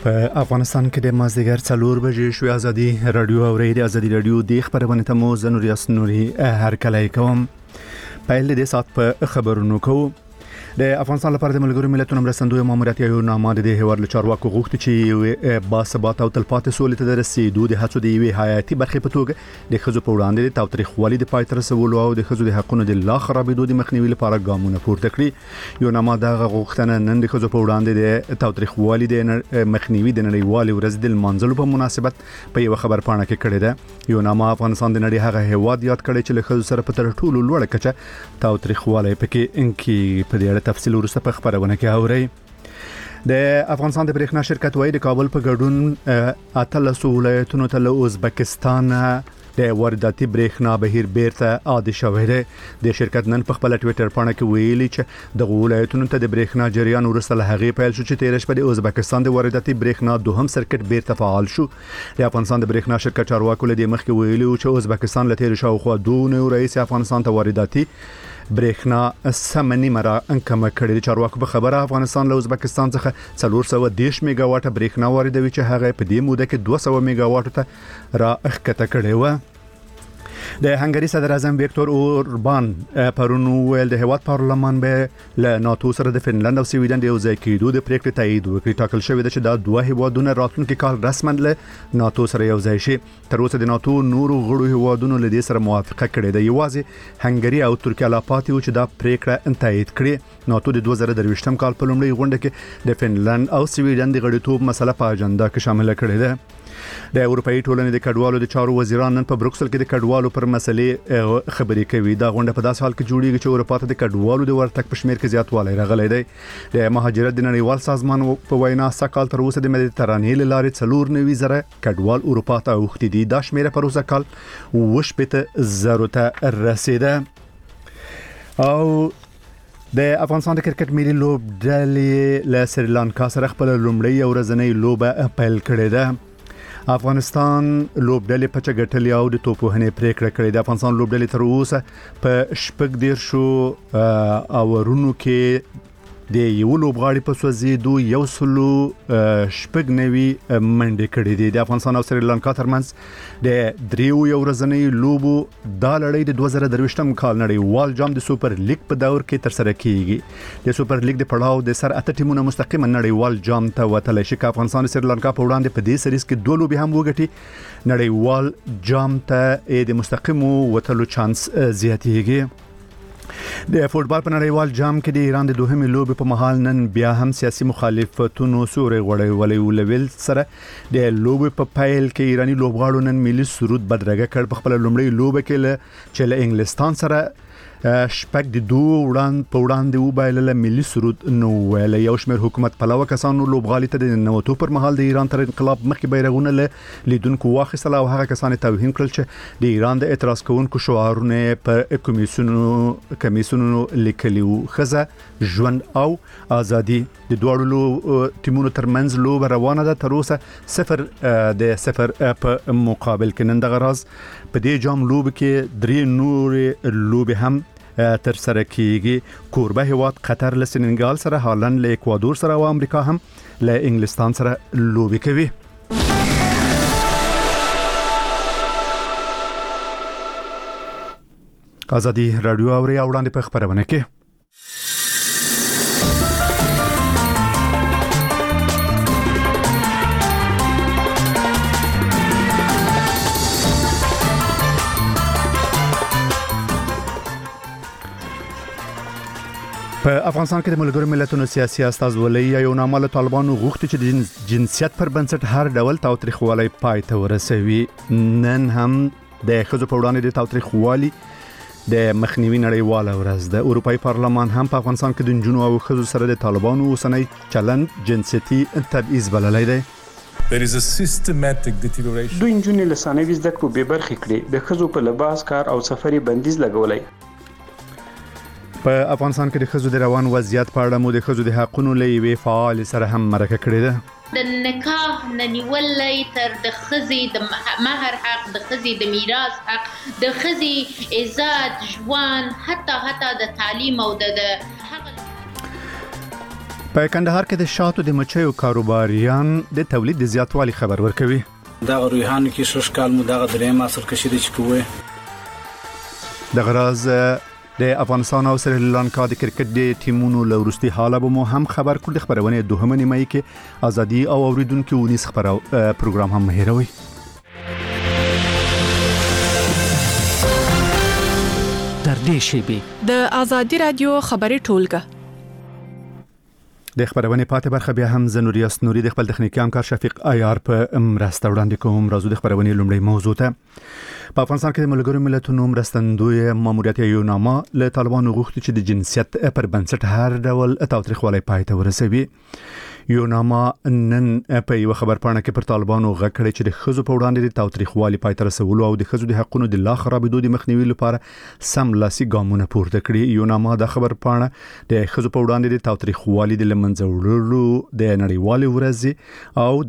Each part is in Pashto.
په افغانستان کې د مازدیګر 4 بجې شوې ازادي رادیو او ریډیو ازادي رادیو د خبرونه ته مو زنور یاسنوري هر کله کوم په دې سات په خبرونو کوم د افغانستان لپاره د ملګرو ملتونو مرستندوی ماموریت یو نامه د هیواد له چارواکو غوښتي چې با ثبات او تلپاتې سولې ته رسیدو د هڅو د یوې حیاتي برخې په توګه د خزو په وړاندې د تاوتریخوالي د پای تر رسولو او د خزو د حقونو د لا خرابېدو د مخنیوي لپاره ګامونه پورته کړي. یو نامه د غوښتنه نن د خزو په وړاندې د تاوتریخوالي د مخنیوي د نړیوال ورځ د منځلو په مناسبت په یو خبر پاڼه کې کړې ده. یو نامه افغانستان د نړۍ هغه هیواد یاد کړي چې له خزو سره په تر ټولو لوړه کچه تاوتریخوالي پکې انکي په دې تفصیل ورسته په خبرونه کې اوري. د افغانستان د برېښنا شرکت وایي د کابل په ګډون اتلس ولایتونو ته له ازبکستان د وارداتي برېښنا بهیر بیرته عادي شوی دی. د شرکت نن په خپل ټوئیټر باندې کې ویلي چې د ولایتونو ته د برېښنا جریان ورسره له هغې پیل شو چې 13 شپه د ازبکستان د وارداتي برېښنا دوهم سرکټ بیرته فعال شو. د افغانستان د برېښنا شرکت چارواکو له دې مخکې ویلي چې ازبکستان له 13 شاوخوا 2 رئیس افغانستان ته وارداتي برېښنا سمنی مرا انکم کړي. چارواکو په خبره افغانستان له ازبکستان څخه 410 میگا واټ برېښنا واردوي چې هغه په دې موده کې 200 میگا واټ ته را اخکته کړي و. د هنګری صدر اعظم ویکتور اوربان پرون ویل د هیواد پارلمان به له ناتو سره د فنلند او سویډن د یو ځای کېدو د پریکړې تایید وکړي. ټاکل شوی دی چې دا دوه هیوادونه راتلونکي کال رسما له ناتو سره یو ځای شي. تر اوسه د ناتو نورو غړو هیوادونو له دې سره موافقه کړې ده. یوازې هنګری او ترکیه لا پاتې و چې دا پریکړه تایید کړي. ناتو د 2023 کال په لومړۍ غونډه کې د فنلند او سویډن د غړیتوب مسله په اجنډا کې شامل کړې ده. د اروپאי ټولنې د کډوالو د چارو وزیران نن په بروکسل کې د کډوالو پر مسلې خبرې کوي. دا غونډه په داس حال کې جوړیږي چې اروپا ته د کډوالو د ورتګ په شمیر کې زیاتوالی راغلی دی. د مهاجرت د نړیوال سازمان په وینا سکهال تر اوسه د مدیترانې له لارې 490,000 کډوال اروپا ته اوښتي دي. دا شمیر پر اوسه کال 80,000 ته رسیده. او د افغانستان د کرکټ ملي لوبډلې له سریلانکا سره خپل لومړی ورځنۍ لوبه پیل کړې ده. افغانستان لوبډلې په چګټلې او د توپوهنې پریکړه کړې ده. افغانستان لوبډلې تر اوسه په شپږ دیرشو اورونو کې د یو لوبغاړي په سوځېدو یو سلو شپږ نوي منډې کړې دي. د افغانستان او سریلانکا ترمنځ د دریو یو ورځنۍ لوبو دا لړۍ د 2023 کال نړیوال جام د سوپر لیګ په دور کې تر سره کیږي. د سوپر لیګ د پړاو د سر اته ټیمونه مستقیما نړیوال جام ته وتلی شي. افغانستان او سریلانکا په وړاندې په دې سریز کې 2 لوبې هم وګټي نړیوال جام ته د مستقیمو وتلو چانس زیاتېږي. د فوتبال په نړیوال جام کې د ایران د دوهمې لوبې په مهال نن بیا هم سیاسي مخالفتونو سوري غوړولې ولول سره د لوبې په پایل کې ایرانی لوبغاړو نن ملي سرود بدرګه کړ. په خپل لومړی لوبه کې چې له انګلستان سره شپږ د دوه وړاندې وبایل ملي سرود نو ویل. یو شمېر حکومت پلوه کسانو لوبغالي ته د نوټو پر مهال د ایران تر انقلاب مخکې بیرغونه له لیدونکو واخیستل او هغه کسان توهین کړل چې د ایران د اعتراض کوونکو شعارونه په کمیسونو لیکلي وو. خزه ژوند او ازادي د دوه ټیمونو ترمنځ لوبه روانه ده. تر اوسه 0 په مقابل کې. نن دغه راز په دې جام لوب کې 3 نورې لوبې هم تر سره کیږي. کوربه هیواد قطر له سنغال سره، هالند له اکوادور سره او امریکا هم له انګلستان سره لوبې کوي. ازادي رادیو اوري وړاندې په خبرونه کې په افغانستان کې د ملګرو ملتونو سیاسي استازولۍ یو نامه له طالبانو غوښتي چې د جنسیت پر بنسټ هر ډول تاوتریخوالي پای ته ورسوي. نن هم د ښځو په وړاندې د تاوتریخوالي د مخنیوي نړیواله ورځ ده. اروپאי پارلمان هم په افغانستان کې د نجونو او ښځو سره د طالبانو اوسنی چلند جنسيتي تبعیض بللی دی. دوی نجونې له ثانوي زده کړو بې برخې کړي. د ښځو په لباس، کار او سفري بندیز لګولی. په افغانستان کې د ښځو د روان وضعیت په اړه مو د ښځو د حقونو له یوې فعال سره هم مرکه کړې ده. د نکاح ننیولې تر د ښځې د مهر حق، د ښځې د میراث حق، د ښځې عزت، ژوند، حتی د تعلیم او د په کندهار کې د شاتو د مچیو کاروباریان د تولید د زیاتوالي خبر ورکوي. دا روحان کې شش کال مو دغه درېم اصل کشیدي چې کوی د غراز د افغانستان او سریلانکا د کرکټ د ټیمونو لورستي حاله به مو هم خبر کړل. خبرونه دوهمه نیمه کې ازادي او اوریدونکو ونیس خبرو پروګرام هم هیروي. در دې شیبه د ازادي رادیو خبري ټولګه د خبرونه پاتې برخه بیا هم زنوریاس نوري د خپل تخنیکی همکار شفیق عیار په مرسته وړاندې کوم. راځو د خبرونه لومړی موضوع ته. په افغانستان کې د ملګرو ملتونو مرستندوی ماموریت یوناما له طالبانو غوښتي چې د جنسیت پر بنسټ هر ډول تاوتریخوالي پای ته ورسوي. یوناما نن په یو خبر پاڼه کې پر طالبانو غږ کړی چې د خزو په وړاندې د تاوتریخوالي پای ته رسولو او د خزو د حقوقو د لا خرابېدو د مخنیوي لپاره سملاسي ګامونه پورته کړي. یوناما د خبر پاڼه د خزو په وړاندې د تاوتریخوالي د لمنځه وړلو د نړیوالې ورځې او د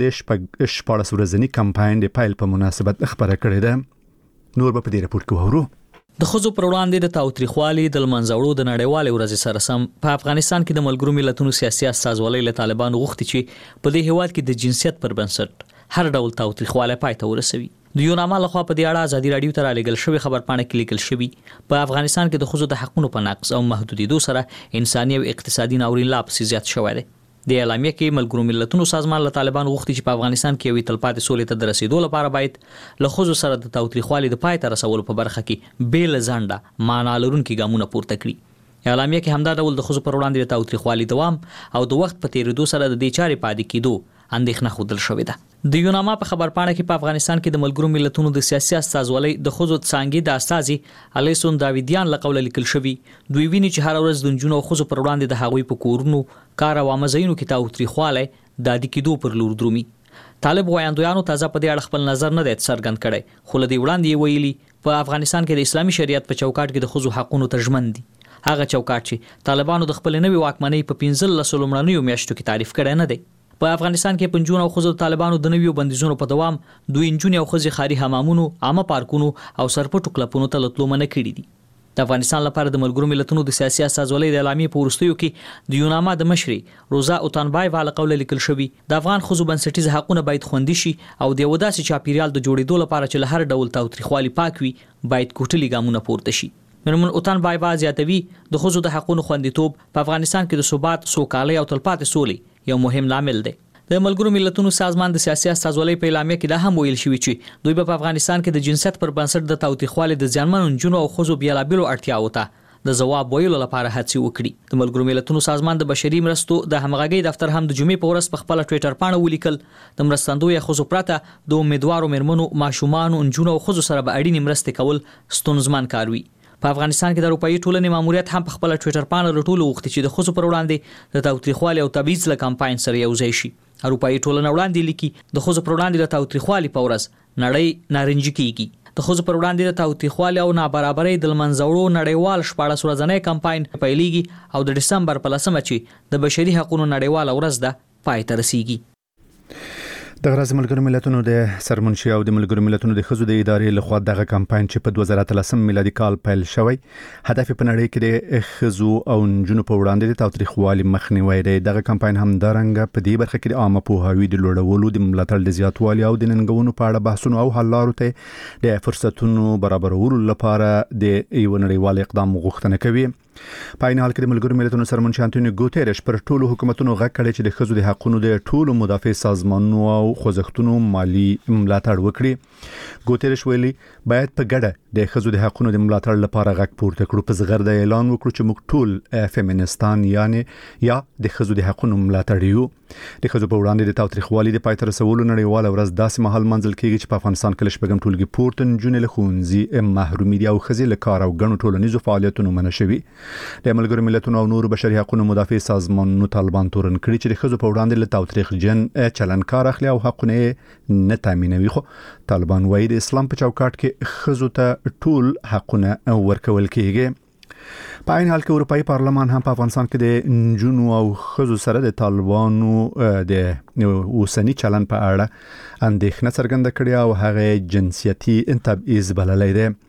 14 ورځني کمپاین د پیل په مناسبت خبره کړې ده. نور په دې رپورت کې وورو. د خزو پر وړاندې د تاوتریخوالي د لمنځوړو د نړیوالې ورځې سره سم په افغانستان کې د ملګرو ملتونو سیاسي استازولۍ له طالبانو غوښتي چې په دې هیواد کې د جنسیت پر بنسټ هر ډول تاوتریخوالي پای ته ورسوي. د یوناما لخوا په دې اړه ازادي رادیو ته رالیږل شوی خبر پاڼه کې لیکل شوی په افغانستان کې د خزو د حقوقو په نقض او محدودیدو سره انساني او اقتصادي ناورین لا پسې زیات شوی دی. د اعلامیه کې ملګرو ملتونو سازمان له طالبان غوښتي چې په افغانستان کې یو تلپاتې سولې ته د رسیدو لپاره باید له خزو سره د تاوتریخوالي د پای ته رسولو په برخه کې بیل ځنډه معنا لرونکي ګامونه پورته کړي. اعلامیه کې همدا ډول د خزو پر وړاندې د تاوتریخوالي دوام او د وخت په تیریدو سره د دې چارې پاتې کېدو اندېښنه ښودل شوې ده. د یوناما په خبر پاڼه کې په افغانستان کې د ملګرو ملتونو د سیاسي استازولۍ د خزو څانګې د استازي الیسون داویدیان له قوله لیکل شوی دوی ویني چې هر ورځ د جنونو خزو پر وړاندې د هغوی په کورونو کار او مزینو کې تاوتریخواله د دې کېدو پر لور درومي. طالب وایندویانو تازه په دې اړه خپل نظر نه دی څرګند کړی خو له دې وړاندې ویلي په افغانستان کې د اسلامي شریعت په چوکاټ کې د خزو حقوقو ترجمن دي. هغه چوکاټ چې طالبانو د خپل نوې واکمنۍ په 15 لومړنیو میاشتو کې تعریف کړی نه دی. په افغانستان کې پنځونه او خزو طالبانو د نویو بندیزونو په دوام دوی انجونې او خزي خاري حمامونو عامه پارکونو او سرپټو کلپونو ته لټلو منع کړي دي. د افغانستان لپاره د ملګرو ملتونو د سیاسي استازولۍ د اعلامیې په وروستیو کې د یوناما د مشري روزا اوتانبای والا قول لیکل شوی د افغان خزو بنسټیز حقوقونه باید خوندي شي او د وداسي چاپیریال د جوړېدو لپاره چې له هر ډول تاوتریخوالي پاک وي باید کوټلي ګامونه پورته شي. مرمن اوتانبای زیاتوي د خزو د حقوقو خوندیتوب په افغانستان کې د ثبات سوکالۍ او تلپاتې سولې یو مهم لامل دی. د ملګرو ملتونو سازمان د سیاسي استازولۍ په اعلامیه کې دا هم ویل شوی چې دوی په افغانستان کې د جنسیت پر بنسټ د تاوتریخوالي د ځانمنو جنونو او خزو بیلابیلو اړتیاوو ته د جواب ویلو لپاره هڅه وکړي. د ملګرو ملتونو سازمان د بشري مرستو د همغږي دفتر هم د جمعې په ورځ په خپل ټوئیټر پاڼه ولیکل د مرستندوی خزو پرته د امیدوارو مرمنو ماشومان جنونو او خزو سره به اړینې مرستې کول ستونزمن کار وي. په افغانستان کې د اروپאי ټولنې ماموریت هم په خپل ټوئیټر پاڼه رټول وغوښتي چې د خزو پر وړاندې د تاوتریخوالي او تبعیض له کمپاین سره یو ځای شي. اروپאי ټولنه وړاندې لیکي د خزو پر وړاندې د تاوتریخوالي په ورځ نړۍ نارنجي کیږي. د خزو پر وړاندې د تاوتریخوالي او نابرابرۍ د لمنځوړو نړیوال 14 ورځنی کمپاین پیلېږي او د دسمبر په 10مه چې د بشري حقوقو نړیواله ورځ ده پای ته رسیږي. د غرض ملګرو ملتونو د سرمنشي او د ملګرو ملتونو د خزو د ادارې لخوا دغه کمپاین چې په 2013 میلادي کال پیل شوی هدف په نړۍ کې د خزو او نجونو په وړاندې د تاوتریخوالي مخنیوي دی. دغه کمپاین هم درنګ په دې برخه کې د عامه پوهاوی د لوړولو د ملاتړ د زیاتوالي او د ننګونو په اړه بحثونه او حل لارو ته د فرصتونو برابرولو لپاره د یو نړیوال اقدام غوښتنه کوي. په عین حال کې د ملګرو ملتونو سرمنشي انټونیو ګوتيريش پر ټولو حکومتونو غږ کړی چې د خزو د حقوقو د ټولو مدافع سازمانونو او خوځښتونو مالی ملاتړ وکړي. ګوتيريش ویلي باید په ګډه د خزو د حقوقو د ملاتړ لپاره غږ پورته کړو. په زغرده اعلان وکړو چې موږ ټول فیمینستان یعنی یا د خزو د حقوقو ملاتړ یو. د خزو په وړاندې د تاوتریخوالي د پای ته رسولو نړیواله ورځ داسې مهال منځل کیږي چې په افغانستان کې شپږم ټولګي پورته نجونې له ښوونځي محرومي دي او خزي له کار او ګڼو ټولنیزو فعالیتونو منع شوي. د ملګرو ملتونو او نورو بشري حقوقو مدافع سازمانونو طالبان تورن کړي چې د خزو په وړاندې له تاوتریخجن چلن کار اخلي او حقونه نه تامینوي. خو طالبان وايي د اسلام په چوکاټ کې خزو ته ټول حقونه ورکول کیږي. په عین حال کې اروپאי پارلمان هم په افغانستان کې د نجونو او خزو سره د طالبانو د اوسنی چلن په اړه اندېښنه څرګنده کړې او هغه جنسيتي تبعیض بللی دی.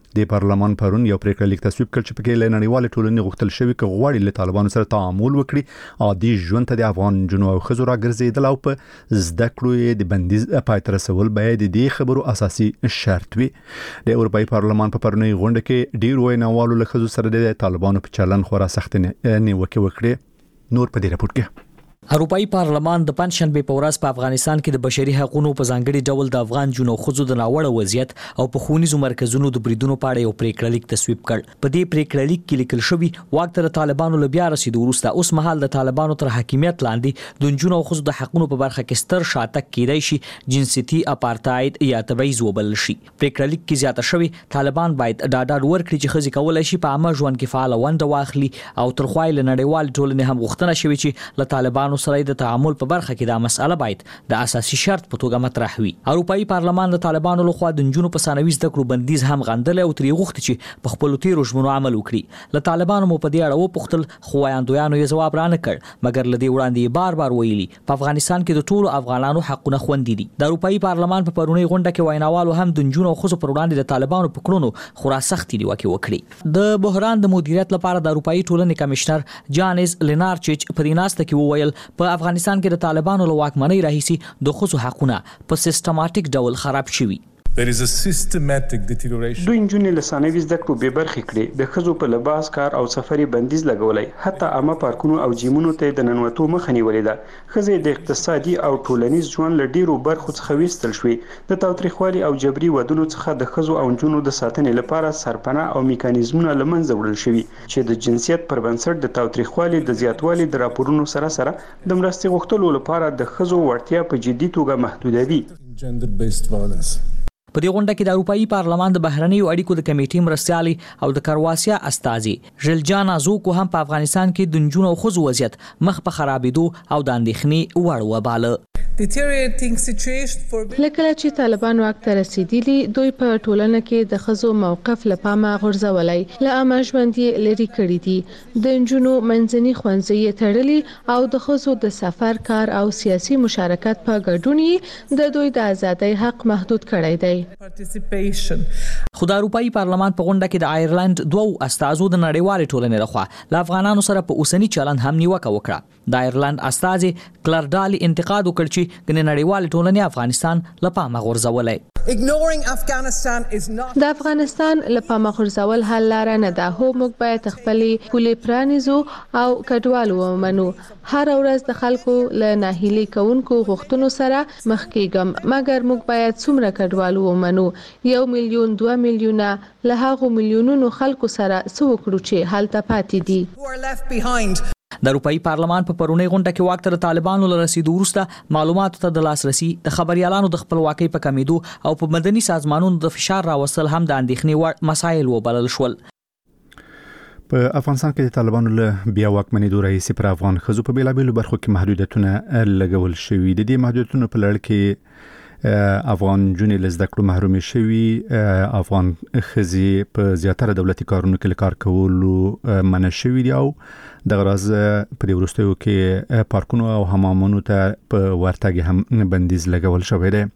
د پارلمان پرون یو پریکړه لیک تصویب کړ چې پکې له نړیوال ټولنې غوښتل شوی چې غواړي له طالبانو سره تعامل وکړي عادي ژوند ته د افغان جنو او خزو راګرځیدل او په زده کړو د بندیز پای ته رسول باید د دې خبرو اساسي شرط وي. د اروپאי پارلمان په پرونی غونډه کې ډیر ویناوالو له خزو سره د طالبانو په چلن خورا سخت نیوکه وکړه. نور په دې راپور کې اروپאי پارلمان د پنځشنبه په ورځ په افغانستان کې د بشري حقوقو په ځانګړي ډول د افغان جنو خزو د ناوړه وضعیت او په ښوونیزو مرکزونو د بریدونو په اړه یو پریکړه لیک تصویب کړ. په دې پریکړه لیک کې لیکل شوی واک تر طالبانو له بیا رسیدو وروسته اوس مهال د طالبانو تر حاکمیت لاندې د جنو خزو د حقوقو په برخه کې ستر شاتګ کیدای شي جنسيتي اپارټاید یا تبعیض وبلل شي. پریکړه لیک کې زیاته شوی طالبان باید ډاډ ورکړي چې خزي کولای شي په عامه ژوند کې فعال ونډه واخلي او تر خوایل نړیوال ټولنې هم غوښتنه شوی چې له طالبانو سره د تعامل په برخه کې دا مسأله باید د اساسي شرط په توګه مطرح وي. اروپאי پارلمان د طالبانو لخوا د جنونو په ثانوي زده کړو بندیز هم غندل او تری غوښتي چې په خپل تیرو ژمنو عمل وکړي. له طالبانو مو په دې اړه وپوښتل خو وایاندویانو یې جواب رانه کړ مګر لدی وړاندې بار ویلي په افغانستان کې د ټولو افغانانو حقونه خوندي دي. د اروپאי پارلمان په پرونی غونډه کې ویناوالو هم د جنونو خو پر وړاندې د طالبانو په کړونو خورا سختي نیوکه وکړي. د بحران د مدیریت لپاره د اروپאי ټولنې کمشنر جانز لینارچیچ په دې ناسته کې وویل په افغانستان کې د طالبانو له واکمنۍ راهیسي د خصو حقونه په سیستماتیک ډول خراب شوي. دوی نجونې له ثانوي زده کړو بې برخې کړې، د ښځو په لباس کار او سفري بندیز لګولی، حتی عامه پارکونو او جیمونو ته د ننوتو مخه نیولې ده. ښځې د اقتصادي او ټولنیز ژوند له ډیرو برخو څخه ویستل شوې. د تاوتریخوالي او جبري ودونو څخه د ښځو او نجونو د ساتنې لپاره سرپناه او میکانیزمونه له منځه وړل شوي چې د جنسیت پر بنسټ د تاوتریخوالي د زیاتوالي د راپورونو سره د مرستې غوښتلو لپاره د ښځو وړتیا په جدي توګه محدودوي. په دې غونډه کې د اروپאי پارلمان د بهرنیو اړیکو د کمیټې مرستیالي او د کرواسیا استازي ژلجانا زوکو هم په افغانستان کې د نجونو او ښځو وضعیت مخ په خرابېدو او د اندېښنې وړ وباله. لکه چې طالبان واک ته رسیدلی دوی په ټولنه کې د ښځو موقف له پامه غورځولای له عامه ژوند یې لري کړی دي. د نجونو منځني ښوونځي تړلي او د ښځو د سفر کار او سیاسي مشارکت په ګډون د دوی د ازادۍ حق محدود کړی دی. خو د اروپאי پارلمان په غونډه کې د آیرلند دوو استازو د نړیوال ټولنې لخوا له افغانانو سره په اوسنی چلند هم نیوکه وکړه. د آیرلند استازي کلرډالي انتقاد وکړ چې د نړیوال ټولنې افغانستان له پامه غورځولای. د افغانستان له پامه غورځول حل لاره نه ده. هو موږ باید خپلې پولې پرانیزو او کډوال ومنو. هر ورځ د خلکو له ناهیلي کوونکو غوښتنو سره مخ کېږم مګر موږ باید څومره کډوال ومنو. 1 میلیون 2 میلیونه له هغو میلیونونو خلکو سره څه وکړو چې هلته پاتې دي. د اروپאי پارلمان په پرونی غونډه کې واک تر طالبانو له رسیدو وروسته معلوماتو ته د لاسرسي د خبريالانو د خپلواکۍ په کمیدو او په مدني سازمانونو د فشار راوستل هم د اندېښنې وړ مسایل وبلل شول. په افغانستان کې د طالبانو له بیا واکمنېدو راهیسې پر افغان ښځو په بیلابېلو برخو کې محدودیتونه لګول شوي. د دې محدودیتونو په لړ کې افغان جنې له زده کړو محرومې شوي، افغان ښځې په زیاتره دولتي کارونو کې له کار کولو منع شوي دي او دغه راز په دې وروستیو کې پارکونو او حمامونو ته په ورتګ هم بندیز لګول شوی دی.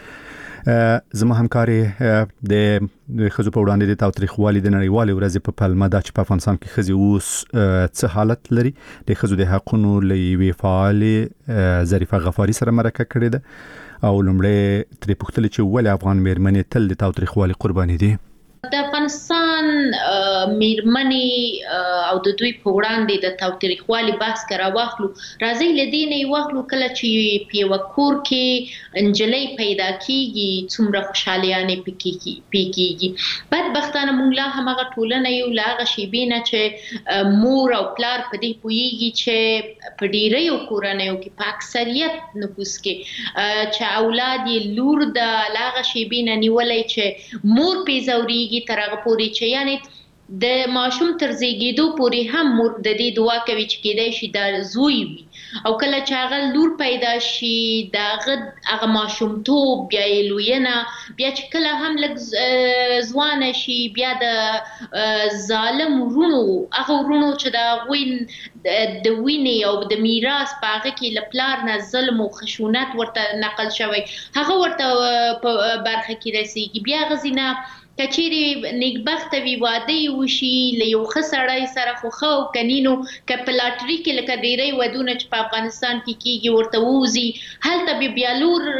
زما همکاري د ښځو په وړاندې د تاوتریخوالي د نړیوالې ورځې په پلمه دا چې په افغانستان کې ښځې اوس څه حالت لري د ښځو د حقونو له یوې فعالې ظریفه غفاري سره مرکه کړې ده او لومړی ترې پوښتلې چې ولې افغان میرمنې تل د تاوتریخوالي قرباني دي. د افغانستان میرمنې او د دوی په وړاندې د تاوتریخوالي بحث کرا واخلو راځي لدینه واخلو کله چې په وکور کې انجلۍ پیدا کیږي څومره خوشالیانه پکېږي. بدبختانه موږ لا همغه ټولنه یو لاغه شی بینه چې مور او پلار په دې پویږي چې په ډیرو کورنیو کې په اکثریت نفوس کې چې اولاد یې لور د لاغه شی بینه نیولای چې مور پیزوري تر هغه پورې چې یعنی د ماشوم تر زیږیدو پورې هم مور د دې دعا کوي چې کېدای شي د زوی وي او کله چې هغه لور پیدا شي هغه ماشوم توب بیا یې لوینه بیا چې کله هم لږ ځوانه شي بیا د ظالم ورونو هغه ورونو چې د غوی د وینې او د میراث په هغه کې له پلار نه ظلم او خشونت ورته نقل شوی هغه ورته په برخه کې رسیږي. بیا غزینه کچيري نیکبخت وی واده وشي له یو خسړی سره خو کنینو کپلاتری کې لکه ډیری ودونه چې په افغانستان کې کیږي ورته ووزي هلته بیا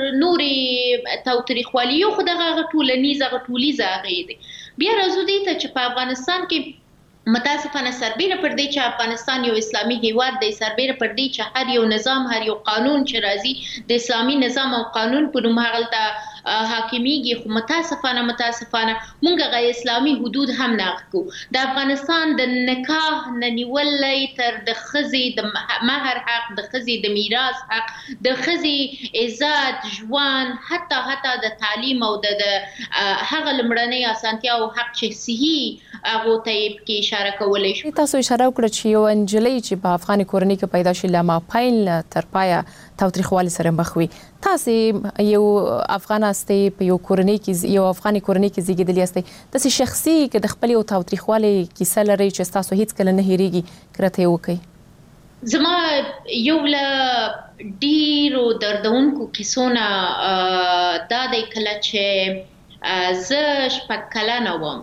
نوري تاوتریخوالي خو دغه ټولیزه غي دي بیا راځو دي ته چې په افغانستان کې متاسفانه سربېره پر دې چې افغانستان یو اسلامي هیواد دی سربېره پر دې چې هر یو نظام هر یو قانون چې راځي د اسلامي نظام او قانون په نوم هغه حاکمیږي خو متاسفانه مونږ غیر اسلامي حدود هم ناقو د افغانستان د نکاح ننیولې تر د خزي د مہر حق د خزي د میراث حق د خزي عزت ژوند حتی د تعلیم او د هغه لمړنۍ اسانتیا او حق چې صحیح هغه ته کې اشاره کولای شو تاسو اشاره وکړه چې یو انجلۍ چې په افغان کورنۍ کې پیدا شي لما پایل تر پایا تاوتریخوالي سره مخ وي تاسو یو افغان استي په یو کورنۍ کې یو افغاني کورنۍ کې زیږیدلی استي تاسو شخصي کې د خپل یو تاوتریخوالي کیسه لري چې تاسو هیڅ کله نه هېریږي کرته وکي زما یو ل ډیرو دردونکو کیسونه دا د کله چې ز شپږ کلنه وم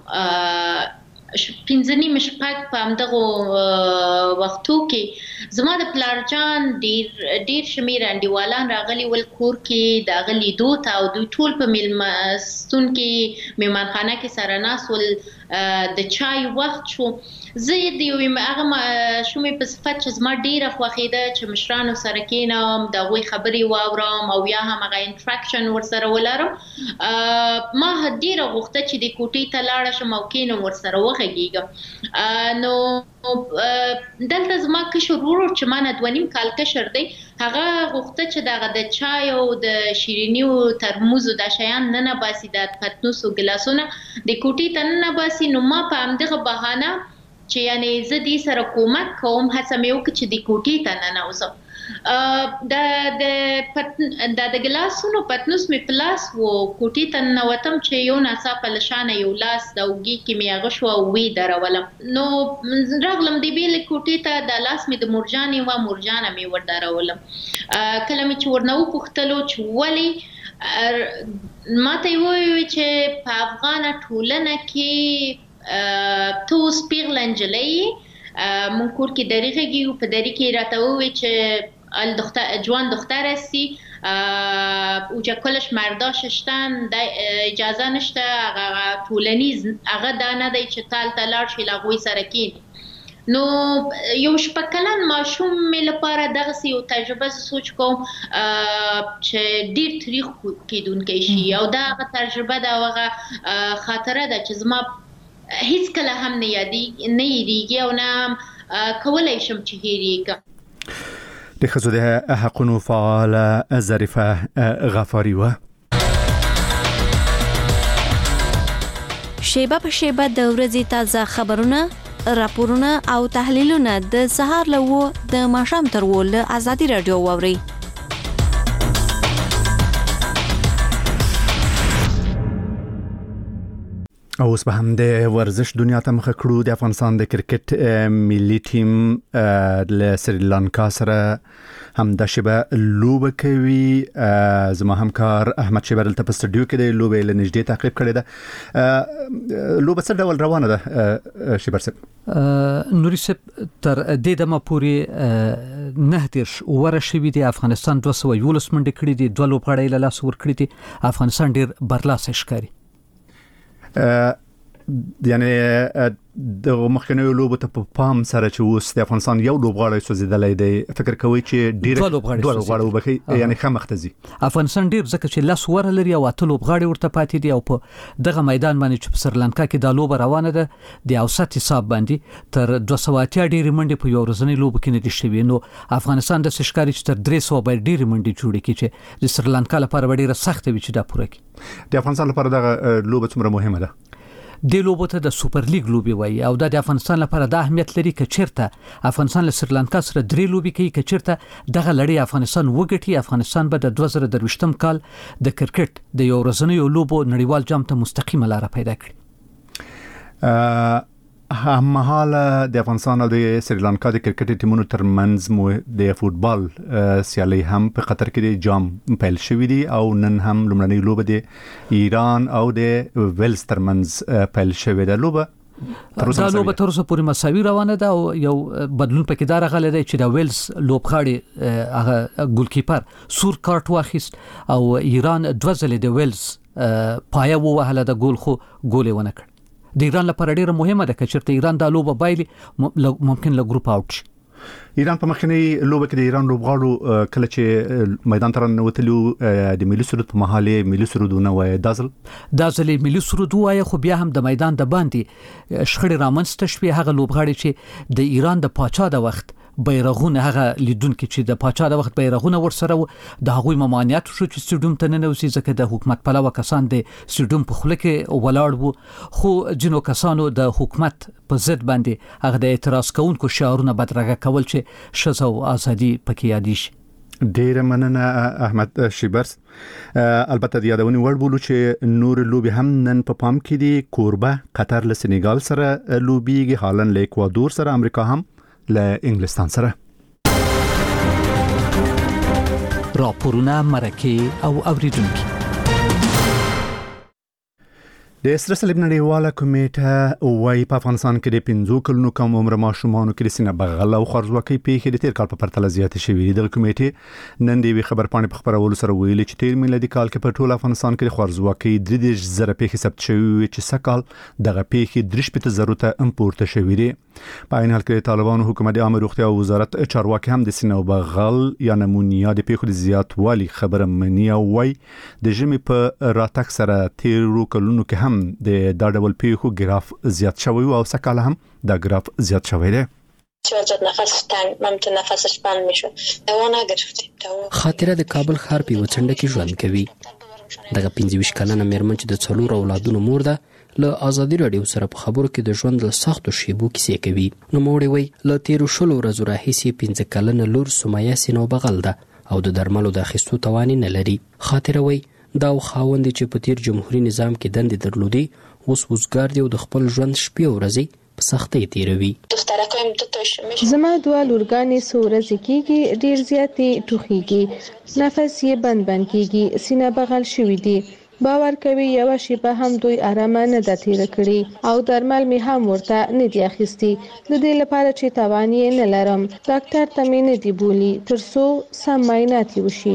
پنځنی مشپک په همدغه وختو کې زما د پلارجان ډیر شمیر انډیوالان راغلي ول کور کې د غلي دوت او دوی ټول په میلمستون کې میمانخانه کې سره ناس ول د چای وخت شو زه د یو هغه شومې په صفت چې زما ډیره خوښیده چې مشرانو سره کېنم د غوي خبرې واورم او یا هم هغه انټراکشن ورسره ولرم ما ډیره غوښته چې د کوټې ته لاړ شم او کېنم ورسره وغږیږم نو دلته زما کشر ورور چې ما نه 2.5 کال کشر دی هغه غوښته چې دغه د چای او د شیرینیو ترموز او د شیان نه باسي د پتنوس او ګلاسونه د کوټې ته نه باسي نو ما په همدغه بهانه چې یعنی زه دې سره کومک کوم هڅه مې وکړه چې د کوټې ته ننوځم د ګلاسونو پتنوس مې پلاس و کوټې ته ننوتم چې یو ناڅاپه له شانه یو لاس د اوږې کې مې هغه شو او وې درولم نو راغلم د بېلې کوټې ته د لاس مې د مرجانې وه مرجانه مې ور درولم کله مې چې ورنه وپوښتلو چې ولې ما ته یې وویل چې په افغانه ټولنه کې تو سپیغله نجلۍ مونږ کور کې درېږي په درې کې راته وویل چې جوان دختر هستی اوجا کلش مرداش شتن اجازه نشته هغه ټولنیز هغه دا نه دی چې تال تلار شي لاغوي سره کېني نو یو شپږ کلن ماشوم مې لپاره دغسې یو تجربه سوچ کوم چې ډېر تاریخ کېدونکی شي او دا هغه تجربه ده او هغه خاطره ده چې زما هیڅ کله هم نه یادېږي او نه کولی شم چې هېرېږم د ښځو د حقونو فعاله ظریفه غفاري وه شیبه په شیبه د ورځې تازه خبرونه راپورونه او تحلیلونه د سهار له 9 د ماښام تر 10 له ازادي رادیو واورئ او اوس به هم د ورزش دنیا ته مخ کړو د افغانستان د کرکټ ملي ټیم له سریلانکا سره هم د شبه لوبه کوي زما همکار احمد شیبر دلته په سټډیو کې د لوبه له نږدې تعقیب کړی ده لوبه څه ډول روانه ده شیبر صاحب نوري صاحب تر دې دمه پورې نه تیر وره شوی دی افغانستان 211 منډه کړې دي 2 لوبغاړي له لاس ور کړې دي افغانستان ډیر برلاسه ښکاري یعنی د مخکنیو لوبو ته په پام سره چې اوس د افغانستان یو لوبغاړی سوځیدلی دی فکر کوي چې ډیر دوه لوبغاړي وبخي یعنی خمختزي افغانستان ډیر ځکه چې لاس ور لري او اته لوبغاړي ورته پاتې دي او په دغه میدان باندې چې په سریلانکا کې د لوب روانه ده د اوسط حساب باندې تر 200 ډیر منډه په یو ورځنی لوب کې نه دي شوی نو افغانستان د سشکاري چې تر 300 ډیر منډه جوړه کړي چې د سریلانکا لپاره ډیره سخت وي چې دا پوره کړي د افغانستان لپاره دا لوب څومره مهمه ده د لوبو ته د سوپر لیګ لوبي وایي او د افغانستان لپاره د اهمیت لري چې چیرته افغانستان له سریلانکا سره 3 لوبي کوي چې چیرته دغه لړۍ افغانستان وګټي افغانستان به د 2023م کال د کرکټ د یو ورځنیو لوبو نړیوال جام ته مستقیمه لار پیدا کړي هممهاله د افغانستان او د سریلانکا د کرکټ ټیمونو ترمنځ مو د فوتبال سیالي هم په قطر کې د جام پیل شوې دي او نن هم لومړنۍ لوبه د ایران او د ویلز ترمنځ پیل شوې ده. لوبه دا لوبه تر اوسه پورې مساوي روانه ده او یو بدلون پکې دا راغلی دی چې د ویلز لوبغاړي هغه ګولکیپر سور کارت واخیست او ایران دوه ځلې د ویلز پایه ووهله د ګول خو ګول ونه کړ. د ایران لپاره ډیره مهمه ده چې چېرته ایران دا لوبه بایلي ممکن له ګروپ اوټ شي. ایران په مخکنی لوبه کې د ایران لوبغاړو کله چې میدان ته نوتلو د ملي سرود په محاله ملي سرودونه وای دازل ملي سرود وای خو بیا هم د میدان د باندې شخړې رامنځته شوې. هغه لوبغاړي چې د ایران د پاچا د وخت بیرغونه هغه لیدونکو چې د پاچا د وخت بیرغونه ورسره د هغوی ممانعت شو چې سټډیوم ته نه نوځي ځکه د حکومت پلوه کسان د سټډیوم په خوله کې ولاړ وو خو جنو کسانو د حکومت په ضد باندې هغه د اعتراض کوونکو شعارونه بدرګه کول چې شذ او ازادي پکې یادې شي. ډیره مننه احمد شیبرس. البته د یادونې وړ بولو چې نور لوبي هم نن په پام کې دي. کوربه قطر له سنغال سره لوبيږي، هالند له اکوادور سره، امریکا هم له انګلستان سره. راپورونه مرکه او اوریدونکو د سره صلیب نړیواله کمیټه وايي په افغانستان کې د 15 کلونو کم عمر ماشومانو کې د سینه بغل او خرزوکۍ پیښې د تیر کال په پرتله زیاتې شوې دي. د کمیټې نن د خبرپاڼې په خبرولو سره ویلي چې تیر میلادي کال کې په ټول افغانستان کې د خرزوکۍ 30,000 پیښې ثبت شوې چې سکهال دغه پیښې 3,000 ته امپورته شوې دي. په عین حال کې طالبانو حکومت عامه روغتیا وزارت چارواکي هم د سینه بغل یا نمونیا د پیښو د زیاتوالي خبره مني او وايي د ژمي په راتګ سره تیر کلونو کې هم د دا ډول پیښو ګراف زیات شوی او سکهال هم دا ګراف زیات شوی دی. نفس تنگ ممکن نفسش بند میشه دوا نگرفتیم. خاطره د کابل ښار په وڅنډه کې ژوند کوي. دغه 25 کلنه مېرمن چې د څلور اولادونو مور ده له ازادي رادیو سره په خبرو کې د ژوند له سختو شیبو کیسې کوي. نو موړي وي له 13 ورځې راهیسې 15 کلنه لور سمیه سینو بغل ده او د درملو د اخیستو توان نه لري. خاطره وي دا خاوند چې په تیر جمهوریت نظام کې دندې درلودي اوس وزګار دی او د خپل ژوند شپې او ورځې په سختۍ تیروي. زما دوه لورګانې سورځ کیږي ډیر زیاتې ټوخیږي نفس یې بند کیږي سینه بغل شوې دي. باور کوي یو شیبه هم دوی آرام نه د تیر کړی او درمل می هم ورته نه دی اخیستي د دې لپاره چې توان یې نه لرم. ډاکټر ته مې نه دی بولی ترڅو سم معاینات وشي.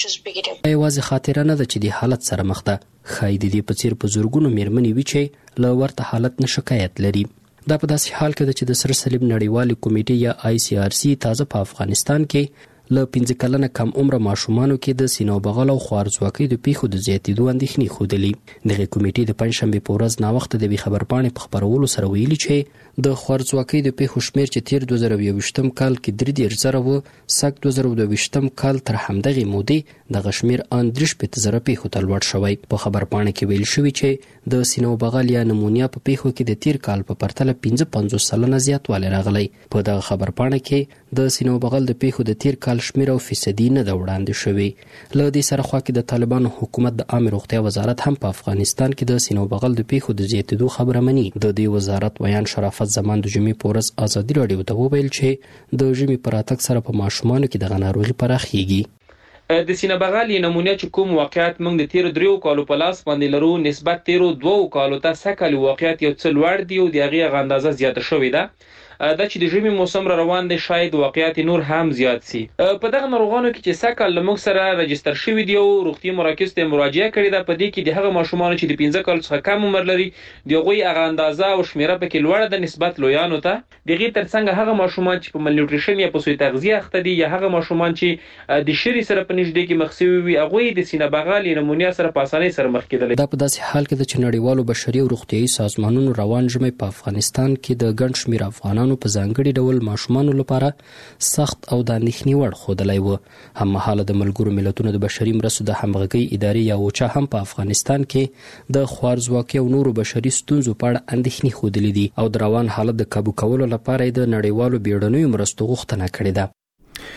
یوازې خاطره نه ده چې د حالت سره مخ ده. خای د دې په څیر په زورګونو مېرمنې وی چې له ورته حالت نه شکایت لري. دا په داسې حال کې ده چې د سره صلیب نړیوالې کمیټې یا ICRC تازه په افغانستان کې له 15 کلنه کم عمر ماشومانو کې د سینو بغل او خوارزواکۍ د پیښو د زیاتېدو اندېښنې ښودلې. دغه کمیټې د پنځشنبه په ورځ ناوخته د خبرپاڼې په خبرولو سره ویلي چې د خوارزواکۍ د پیښو شمیر چې تیر 2021م کال کې 3,000 و سک 2022م کال تر همدغه مودې د غشمیر ان 3,000 پیښو ته لوړ شوی. په خبرپاڼې کې ویل شوی چې د سینو بغل یا نمونیا په پیښو کې د تیر کال په پرتله 55 سلنه زیاتوالی راغلی. په دغه خبرپاڼې کې د سینو بغل د پیښو د تیر کال شمیر او فیصدي نه د وړاندې شوی. له دې سره خو کې د طالبانو حکومت د عامه روغتیا وزارت هم په افغانستان کې د سینو بغل د پیښو د زیاتېدو خبره مني. د دې وزارت ویان شرافت زمان د جمعې په ورځ ازادي رادیو ته وویل چې د ژمي پر راتګ سره په ماشومانو کې د ناروغي پراخیږي. د سینه بغل نمونه چې کوم واقعیت موږ د تیر 3 کالو په لاس باندې لرو نسبت تیر 2 کالو ته سکهال واقعیت یو څه لوړ دی او د هغه اندازه زیاته شوې ده. دا چې د ژمي موسم را روان دی شاید واقعیت نور هم زیات سي. په دغه ناروغانو کې چې سکهال لمغ سره رجستر شوی دی او روغتي مراکز ته مراجعه کړې ده په دې کې د هغه ماشومان چې د 15 کال څخه کم عمر لري دغه هغه اندازه او شمیره پکې لوړه ده نسبت لویانو ته. دغه ترڅنګ هغه ماشومان چې په مالنیوټریشن یا په سوء تغذیه اخته دي یا هغه ماشومان چې د شری سره په نږدې کې مخسوي وي هغه د سینه بغل نمونیا سره په اسانۍ سره مخ کېدل. دا په داسې حال کې چې نړیوالو بشري او روغتيایي سازمانونو روان ژمي په افغانستان کې د ګڼ شمېر افغانانو په ځانګړي ډول ماشومانو لپاره سخت او د اندېښنې وړ ښودلی و. هممهاله د ملګرو ملتونو د بشري مرستو د همغږۍ ادارې یا اوچا هم په افغانستان کې د خوارزواکۍ او نورو بشري ستونزو په اړه اندېښنې ښودلې دي او د روان حالت د کابو کولو لپاره د نړیوالو بیړنیو مرستو غوښتنه کړې ده.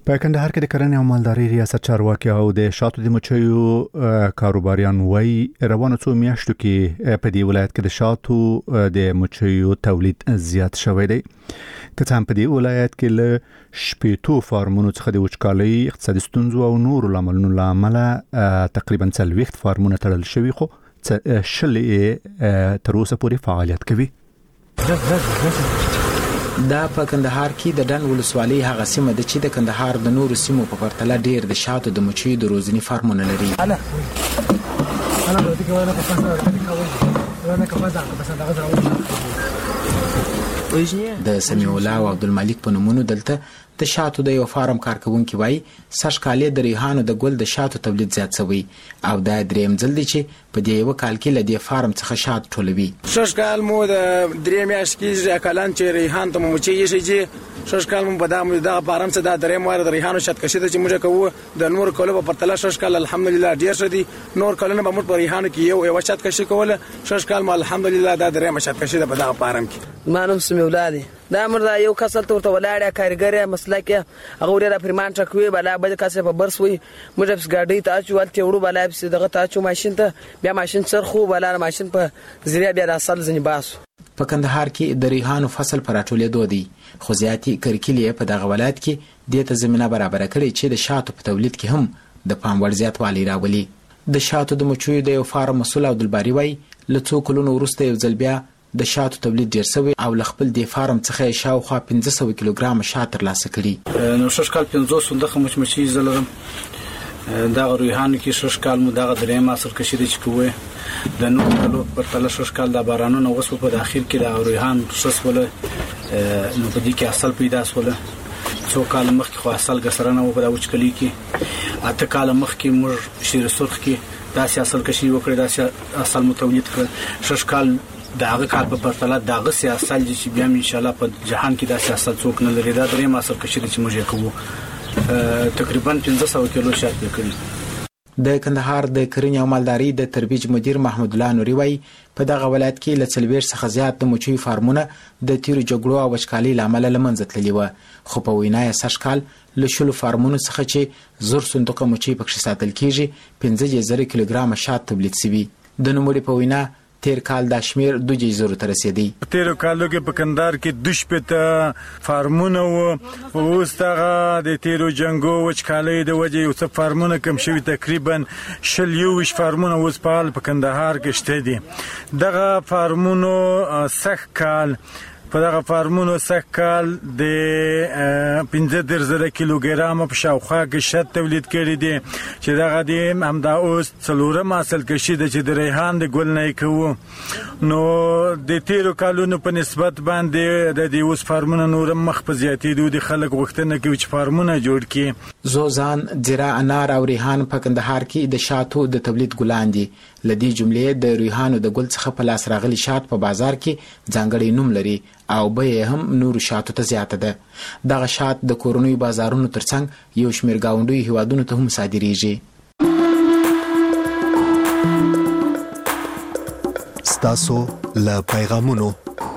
په کندهار کې د کرنې او مالدارۍ ریاست چارواکي او د شاتو د مچیو کاروباریان وایي روانو څو میاشتو کې په دې ولایت کې د شاتو د مچیو تولید زیات شوی دی. که څه هم په دې ولایت کې له 80 فارمونو څخه د وچکالۍ اقتصادي ستونزو او نورو لاملونو له امله تقریبا 40 فارمونه تړل شوي خو 10 تر اوسه پورې فعالیت کوي. دا په کندهار کې د ډن ولسوالۍ هغه سیمه ده چې د کندهار د نورو سیمو په پرتله ډیر د شاتو د مچیو د روزنې فارمونه لري. د سمیع الله او عبدالملک په نومونو دلته د شاتو د یو فارم کارکونکي وایي سږ کال د ریحانو د ګل د شاتو تولید زیات شوی او دا دریم ځل دی چې په دې یو کال کې له دې فارم څخه شات ټولوي. سږ کال مو د درې میاشتې کې کلان چې ریحان ته مچي یې چې سږ کال مو په دا فارم څخه د دریم واره د ریحانو شات کشي چې موږ کوو د نور کولو په پرتله سږ کال الحمدلله ډیر شه دي. نور کلونه به موږ په ریحانو کې یو شات کشي کوله سږ کال ما الحمدلله دا دریم شات کشي په دا فارم کې. ما نوم سمیع الله دی. دا مردا یو کسل ته ولاړه کارګر مسلکه هغه ورته فرمان ټکوي بلا بل کسه په برس وي موږ په ګاډي ته اچو ولته وړو بلا په دغه ته اچو ماشين ته بیا ماشين سرخو بلا ماشين په ذریعہ بیا اصل ځنی باسو. په کندهار کې د ریحانو فصل پر ټولېدو دی خو زیاتی کرکلې په دغه ولایت کې د ته زمينه برابر کړي چې د شاتو په تولید کې هم د پام وړ زیاتوالی راولي. د شاتو د مچیو د یو فارم مسؤل عبدالباری وای له څو کلونو وروسته یو ځل بیا د شاتو تولید ډیر شوی او ل خپل د فارم څخه شاوخوا 1500 کیلوګرام شات ترلاسه کړي. نو شش کال 500 دغه مچمچي زلرم دا ریحان کې شش کال مو دغه درې ماسر کشي دي چې کوه د نو کلو پر تل شش کال د بارانونو وسو په اخر کې د ریحان شش ولا نو په دې کې اصل پیدا سوله څو کال مخکې خو اصل ګسرنه و په وچکلی کې اته کال مخکې مر شیر سرخ کې دا اصل کشي وکړه دا اصل متولید کړ. شش کال د هغه کال په پرتله دغه سیاست چې بیا ان شاء الله په جهان کې دا سیاست څوک نه لري. دا درې ماسر کشي چې موږ کوو تقریبا 1500 کیلو شات وکړي. د کندهار د کرنې او مالدارۍ د ترویج مدیر محمود الله نوري وای په دغه ولایت کې له 40 څخه زیات د مچیو فارمونه د تیرو جګړو او وچکالۍ لامل لمنځه تللي و خو په وینای سږ کال له شلو فارمونو څخه چې زور صندوق مچي پکې ساتل کیږي 15000 کیلوګرام شات تولید شوی. د نوموړي په وینا تیر کال د شمیر 2000 ته رسیدي. تیر کالو کې په کندهار کې 2 فارمونه او اوس هغه د تیرو جنگو وچکالۍ د وجې یو څه فارمونه کم شوي تقریبا 20 فارمونه اوس په کندهار کې شته دي. دغه فارمونو سخت کال په دغه فارمونو سخت کال د 15000 کیلوګرام په شاوخوا کې شات تولید کړي دي چې دغه د همدا اوس څلورم حاصل کشي د چې د ریحان د ګل نه کوو. نو د تیرو کالونو په نسبت باندې د دې اوس فارمونو نور مخ په زیاتېدو د خلک وختونه کوي چې فارمونه جوړ کړي. زوزان زیرا انار او ریحان په کندهار کې د شاتو د تولید ګلان دي. لدی جملې د ریحانو د ګل څخه په لاس راغلي شات په بازار کې ځانګړی نوم لري او به هم نور شاتو ته زیاته ده. دغه شات د کورونوي بازارونو ترڅنګ یو شمیر گاونډي هیوادونو ته هم صادریږي. ستاسو له پیغامونو.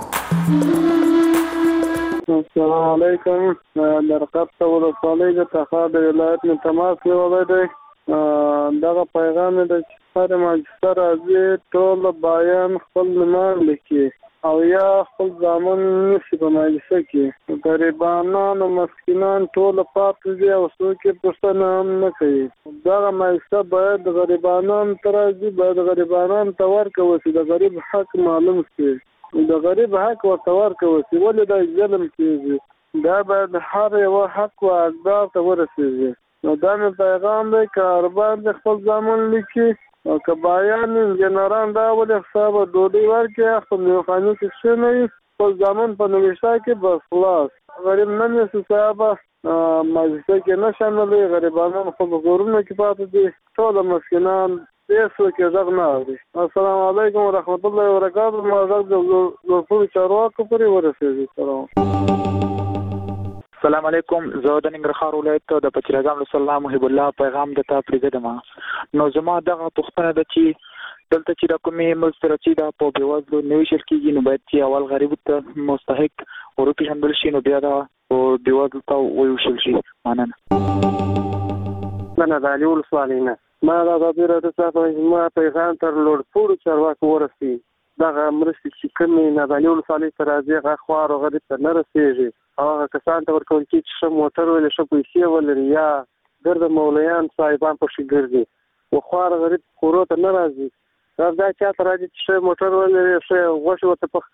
السلام علیکم. درقب ته ولسوالۍ د تخار د ولایت نه تماس نیولی دی. دغه پیغام د هر ماجستر راځي ټول بایان خپل نومان لیکي او یا خپل ځامن نشي په مجلسه کې. غریبانان او مسکینان ټول پاتې دي او څوک یې پوښتنه هم نه کوي. دغه مجلسه باید غریبانان ته راځي، باید غریبانان ته ورکوي چې د غریب حق معلوم شي، د غریب حق ورته ورکوي. ولې دا ظلم کېږي؟ دا باید هر یو حق و حقدار ته ورسېږي. نو دا مې پیغام دی که اربان د خپل ځامن لیکي او که بایان انجنران دا ولې حساب ډوډۍ ورکړي خپل میوخاني کې کښېنوي خپل ځامن په نوشته کې بس خلاص. غریب نه نیسي صاحبه مجلسه کې نه شاملوي. غریبانان خو په کورونو کې پاتې دي، ټول مسکینان هېڅوک یې غږ نه اوري. السلام علیکم ورحمت الله وبرکاتو. ما غږ د لوړپوړو چارواکو پورې ورسېږي. سلام. السلام علیکم. زه د ننګرهار ولایت د پچیراګام له الله محب الله پیغام د تا پرېږدم. نو زما دغه پوښتنه ده چې دلته چې د کومې مسترچې د په بیوزلو نه ویشل کیږي نو باید چې اول غریب ته مستحق ورپېژندل شي نو بیا د بیوزلو ته وویشل شي. مننه. مننه. د علي ولسوالۍ نه ما د ازادي راډیو څخه ما پیغام تر لوړ پوړو چارواکو ورسي دغه مرستې چې کومې نه د علي ولسوالۍ ته راځي هغه خوار او غریب ته نه رسېږي. هغه کسان ته ورکول کېږي چې ښه موټر ولري ښه پیسې ولري یا ګرده مولایان صاحبان پکې ګرځي و خوار غریب کورو ته نه راځي. دا چاته راځي چې ښه موټر ولري ښه غوښې ورته پخ